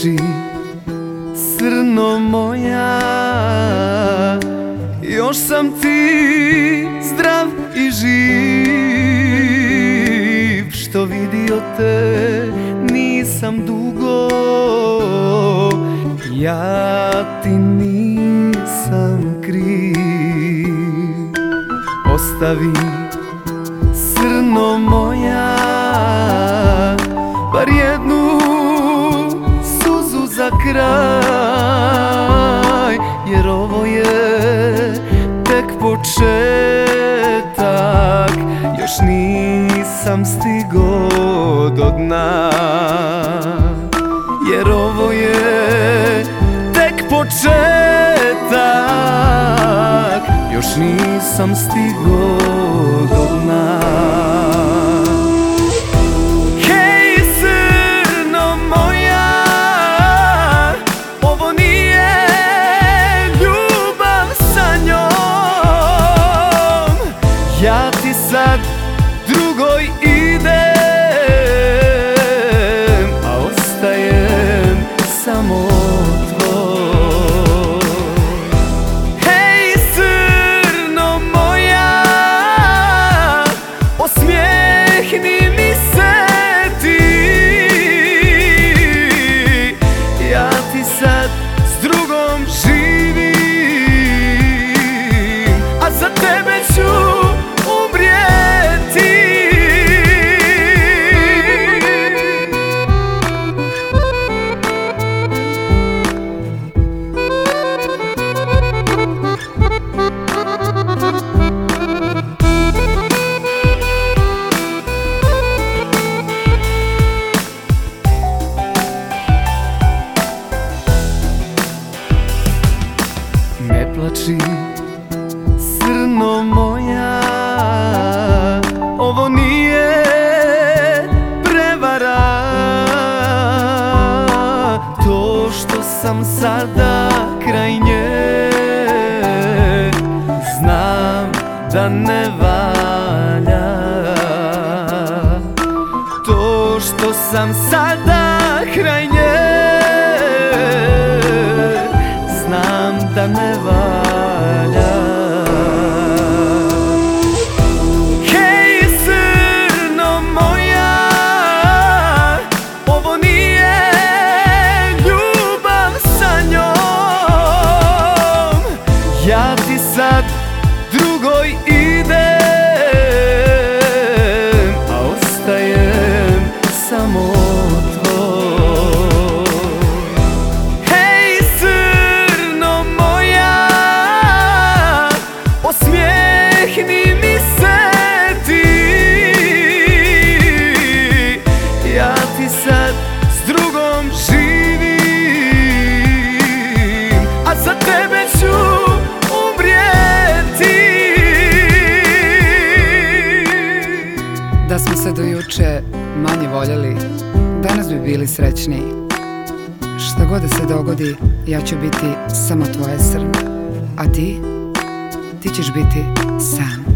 plači, srno moja, još sam ti zdrav i živ, što vidio te nisam dugo, ja ti nisam kriv. Ostavi, srno moja, bar jednu suzu za kraj, jer ovo je tek početak, još nisam stigo do dna. Jer ovo je tek početak, još nisam stigo do dna. Ja ti sad drugoj idem, a ostajem samo tvoj. Hej, srno moja, osmijehni mi se ti. Ja ti sad s drugom živim, a za tebe ću ne plači, srno moja, ovo nije prevara. To što sam sada kraj nje, znam da ne valja. To što sam sada kraj nje, znam da ne valja. Hej, srno moja, ovo nije ljubav sa njom. Ja ti sad drugoj idem, a ostajem samo tvoj. Hej, osmijehni mi se ti. Ja ti sad s drugom živim, a za tebe ću umrijeti. Da smo se do juče manje voljeli, danas bi bili srećniji. Šta god da se dogodi, ja ću biti samo tvoje srno, a ti ćeš biti sam.